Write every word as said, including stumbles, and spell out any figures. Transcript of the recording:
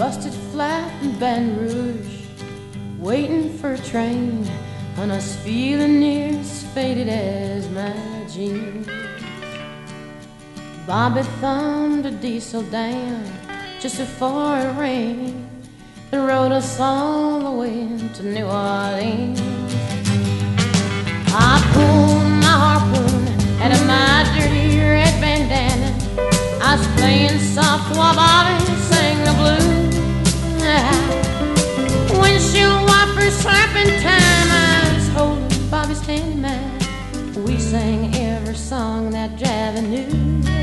busted flat in Baton Rouge, waiting for a train, and us feeling near as faded as my jeans. Bobby thumbed a diesel down just before it rained and rode us all the way to New Orleans. I pulled my harpoon out of my dirty red bandana. I was playing soft while Bobby sang the blues. Windshield wipers slapping time, I was holding Bobby's hand in mine. We sang every song that Javi knew.